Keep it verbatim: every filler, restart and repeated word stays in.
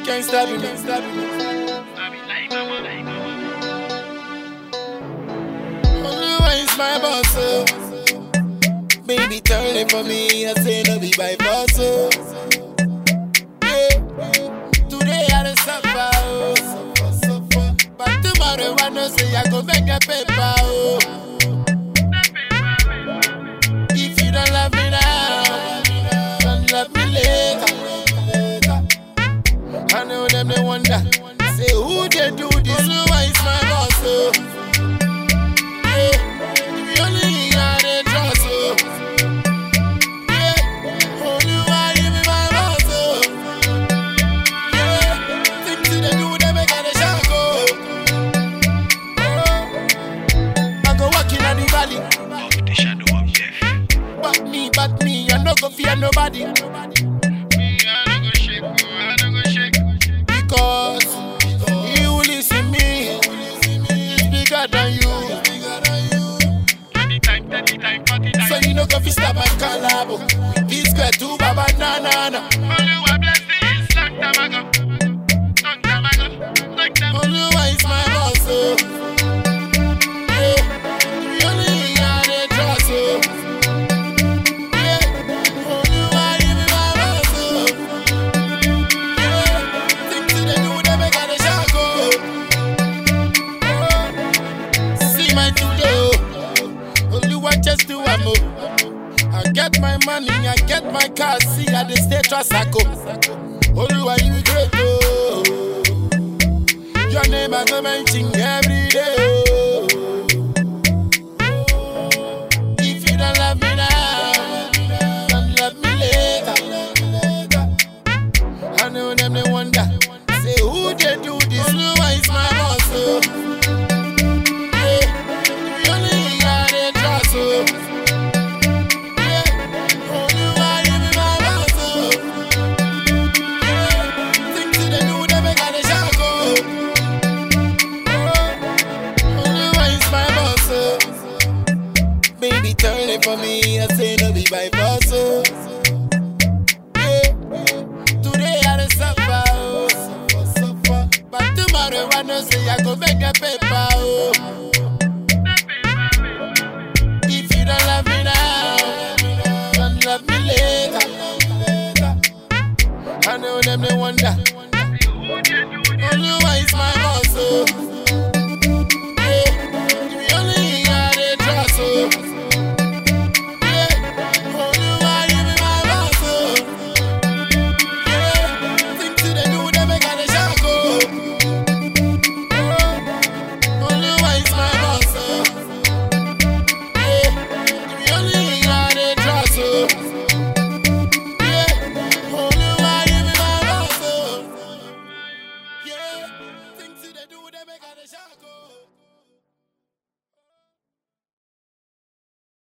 can't stop me, can't stop me. Only one is my boss, oh. Baby, turn it for me. I say no be by force, oh. Yeah. Today I don't suffer, oh. But tomorrow I know say I go make a paper, oh. If you don't love me now, don't love me later. I know them they wonder, say who they do this? Only one is my boss, oh. Yeah. If you only hear they trust, oh. Yeah. Only one you be my boss, oh. Yeah. Things they do they make a shock, oh. Oh. I go walking on the valley of the shadow of death. But me, but me, I no go fear nobody. Because he who listen me is bigger than you. So you no go fi stop my collabo. This square two baba na na na. Oluwa is my boss, oh. Yeah, we only hear the trust, oh. Yeah, Oluwa you be my boss, oh. Yeah, things they do they make a shock, oh. Oh, see my today, oh. Oluwa just do am, oh. I get my money, I get my car, see I dey stay trust I go. Oluwa you great, oh. Your name I go mention every day, oh. If you don't love me now, don't love me later. I know them they wonder, say who they do this? Oluwa is my boss, oh. Yeah, we only hear they trust, oh. Yeah, Oluwa you be my boss, oh. Yeah, things they do they make a shock, oh. Oluwa is my boss, oh. Baby, turn it for me. I say no be by force, oh. Yeah. Today I don't suffer, oh. But tomorrow I know say I go make a paper, oh. If you don't love me now, don't love me later. I know them they wonder, Oluwa is my boss, oh. Yeah, we only hear they trust, oh. Yeah, Oluwa you be my boss, oh. Yeah, things they do they make a shock, oh. Oh, Oluwa is my boss, oh. Yeah, we only hear they trust, oh. Yeah, Oluwa you be my boss, oh. Yeah, things they do they make a shock, oh.